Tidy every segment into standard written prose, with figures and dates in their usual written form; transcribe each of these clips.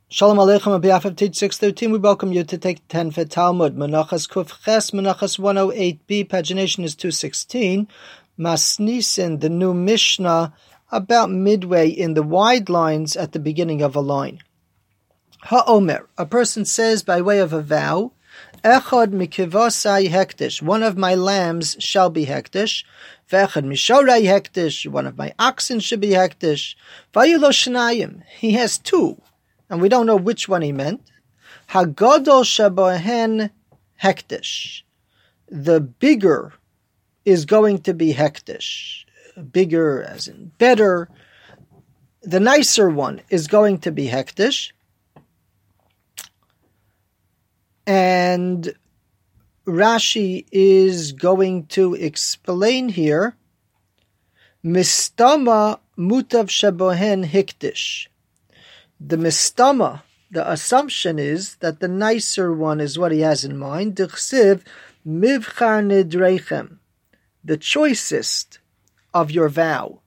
Shalom Aleichem, on behalf of Teach 613, we welcome you to take 10 for Talmud. Menachas Kuf Ches, Menachas 108b, pagination is 216. Masnisin, the new Mishnah, about midway in the wide lines at the beginning of a line. Ha'omer, a person says by way of a vow, Echad mikivosai hektish, one of my lambs shall be hektish. Ve'echad mishorai hektish, one of my oxen should be hektish. Vayilo shnayim, he has two, and we don't know which one he meant. Hagadol shabohen hektish, the bigger is going to be hektish. Bigger as in better. The nicer one is going to be hektish. And Rashi is going to explain here, Mistama mutav shabohen hiktish. The mistama, the assumption is that the nicer one is what he has in mind. D'chsiv mivchar nidreichem, the choicest of your vow.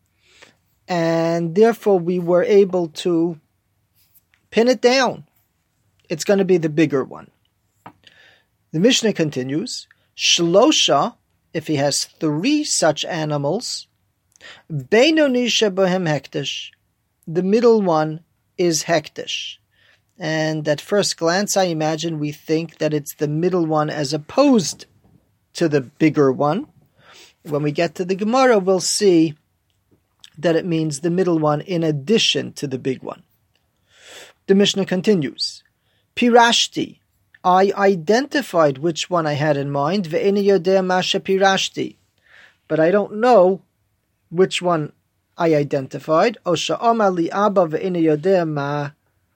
And therefore we were able to pin it down. It's going to be the bigger one. The Mishnah continues, Shlosha, if he has three such animals, Beinoni shabohem hektish, the middle one is hektish. And at first glance, I imagine we think that it's the middle one as opposed to the bigger one. When we get to the Gemara, we'll see that it means the middle one in addition to the big one. The Mishnah continues, Pirashti, I identified which one I had in mind, ve'eni yodeh masha pirashti, but I don't know which one I identified. Osha omar li abba ve'eni yodeh ma,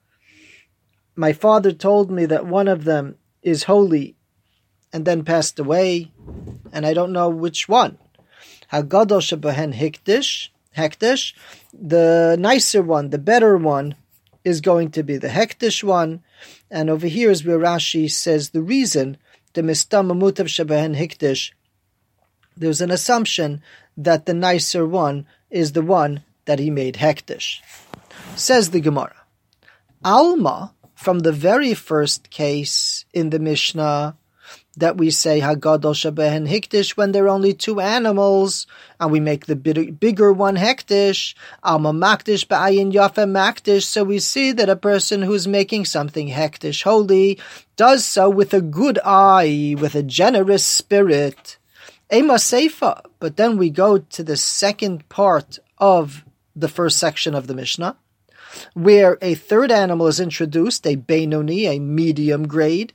my father told me that one of them is holy and then passed away, and I don't know which one. Hagadol shebohen hektish, the nicer one, the better one, is going to be the hektish one. And over here is where Rashi says the reason, the mistama mutav shebohen hektish, there's an assumption that the nicer one is the one that he made hektish. Says the Gemara, Alma, from the very first case in the Mishnah, that we say Hagadol Shebehen Hiktish when there are only two animals, and we make the bigger one Hektish, Alma Maktish Ba'ayin Yafe Maktish, so we see that a person who's making something Hektish holy does so with a good eye, with a generous spirit. Ema Seifa, but then we go to the second part of the first section of the Mishnah, where a third animal is introduced, a Beinoni, a medium grade,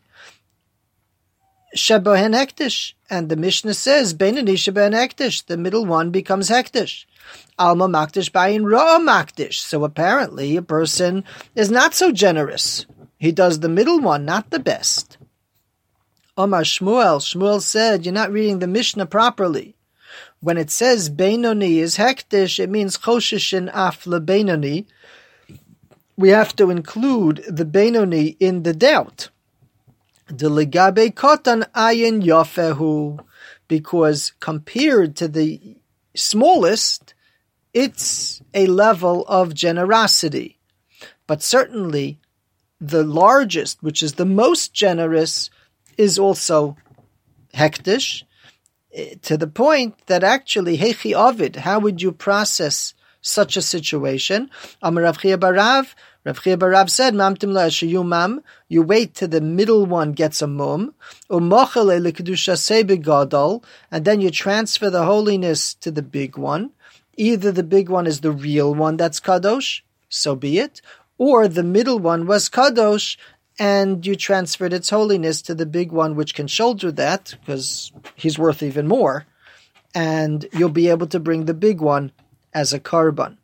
Shebohen hektish, and the Mishnah says Beinoni shebohen hektish, the middle one becomes hektish. Alma maktish ba'in ra maktish. So apparently a person is not so generous. He does the middle one, not the best. Omar Shmuel said, you're not reading the Mishnah properly. When it says Beinoni is hektish, it means choshishin af le Beinoni. We have to include the Beinoni in the doubt. The legabe kotan ayin yafehu, because compared to the smallest, it's a level of generosity. But certainly, the largest, which is the most generous, is also hektish, to the point that actually, hechi ovid, how would you process such a situation? Amar Rav Chia Barav, Rav Chia Barav said, Mamtim la'ashayu mam, you wait till the middle one gets a mum, u'mochele l'kedusha sebegadol, and then you transfer the holiness to the big one. Either the big one is the real one that's kadosh, so be it, or the middle one was kadosh, and you transferred its holiness to the big one, which can shoulder that, because he's worth even more, and you'll be able to bring the big one as a karban.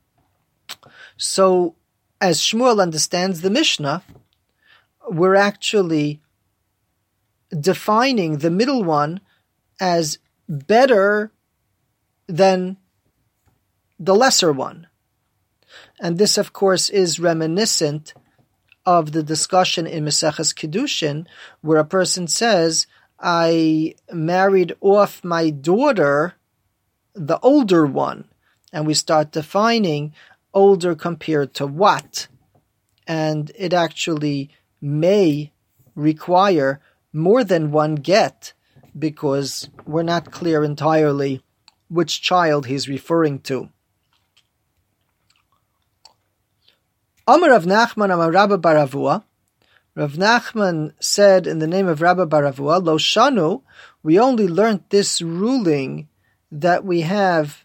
So, as Shmuel understands the Mishnah, we're actually defining the middle one as better than the lesser one. And this, of course, is reminiscent of the discussion in Maseches Kiddushin, where a person says, I married off my daughter, the older one, and we start defining older compared to what. and it actually may require more than one get, because we're not clear entirely which child he's referring to. Amar Rav Nachman Amar Rabba bar Avua. Rav Nachman said in the name of Rabba bar Avua, Lo shanu, we only learnt this ruling that we have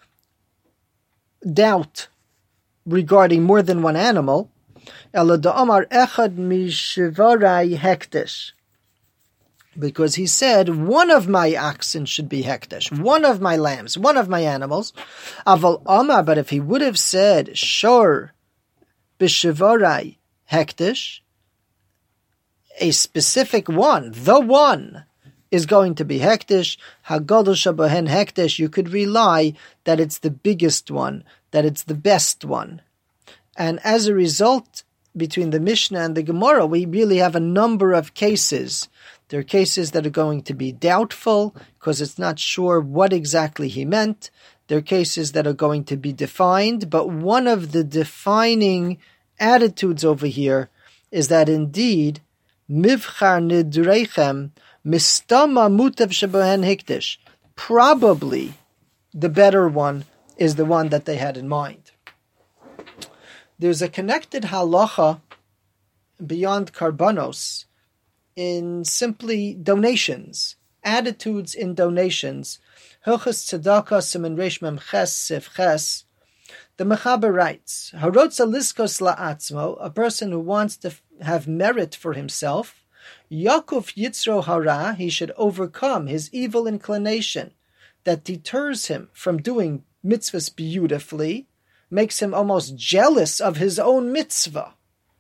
doubt regarding more than one animal, Ela da'amar echad mishivarai hektish. Because he said, one of my oxen should be hektish, one of my lambs, one of my animals. Aval amar, but if he would have said, shor bishivarai hektish, a specific one, the one, is going to be hektish, hagadol shabohen hektish, you could rely that it's the biggest one, that it's the best one. And as a result, between the Mishnah and the Gemara, we really have a number of cases. There are cases that are going to be doubtful, because it's not sure what exactly he meant. There are cases that are going to be defined, but one of the defining attitudes over here is that indeed, Mivchar nidreichem mistama mutav shebohen hikdish. Probably the better one is the one that they had in mind. There's a connected halacha beyond karbanos in simply donations, attitudes in donations. Hilchos tzedakah siman reish mem ches sif ches. The Mechaber writes, Harotza liskos la'atzmo, a person who wants to have merit for himself, Yakuf yitzro hara, he should overcome his evil inclination that deters him from doing mitzvahs beautifully, makes him almost jealous of his own mitzvah.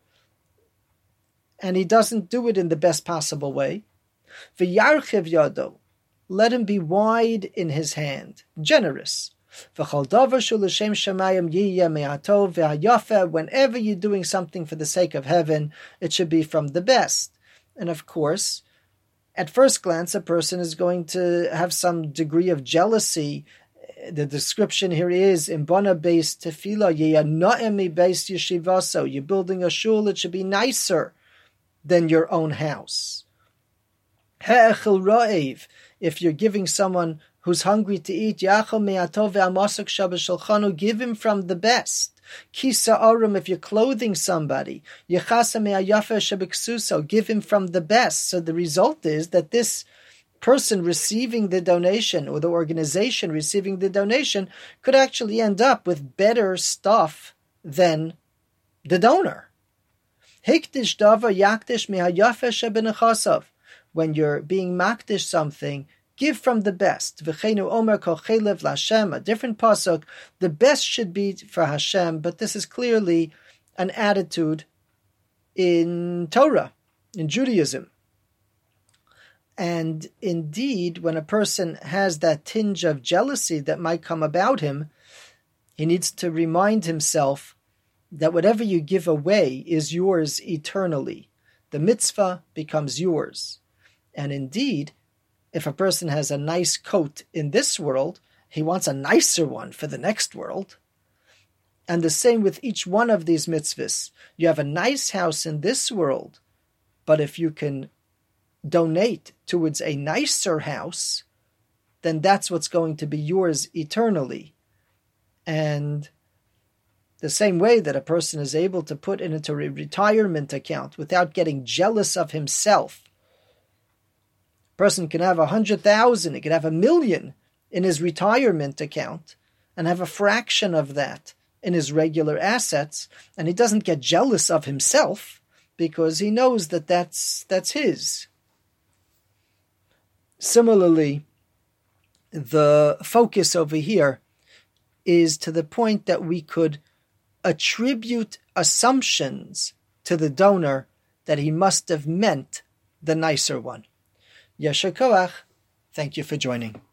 And he doesn't do it in the best possible way. V'yarchiv yado, let him be wide in his hand, generous. Whenever you're doing something for the sake of heaven, it should be from the best. And of course, at first glance, a person is going to have some degree of jealousy. The description here is, in Bona Beis Tefillah, Ye'ana'emi Beis Yeshivaso, you're building a shul, it should be nicer than your own house. Ha'echel Ra'ev, if you're giving someone who's hungry to eat, Yachal me'atov ve'amasuk shabashulchanu, give him from the best. Kisa arum, if you're clothing somebody, Yechasa me'ayafa shabiksuso, give him from the best. So the result is that this person receiving the donation, or the organization receiving the donation, could actually end up with better stuff than the donor. Hikdish davar yakdish me'ayafa shabenechasav. When you're being makdish something, give from the best. V'cheinu omer kol chelev l'Hashem, a different pasuk. The best should be for Hashem, but this is clearly an attitude in Torah, in Judaism. And indeed, when a person has that tinge of jealousy that might come about him, he needs to remind himself that whatever you give away is yours eternally. The mitzvah becomes yours. And indeed, if a person has a nice coat in this world, he wants a nicer one for the next world. And the same with each one of these mitzvahs. You have a nice house in this world, but if you can donate towards a nicer house, then that's what's going to be yours eternally. And the same way that a person is able to put into a retirement account without getting jealous of himself. A person can have 100,000, he can have 1,000,000 in his retirement account and have a fraction of that in his regular assets, and he doesn't get jealous of himself because he knows that that's his. Similarly, the focus over here is to the point that we could attribute assumptions to the donor that he must have meant the nicer one. Yasher koach. Thank you for joining.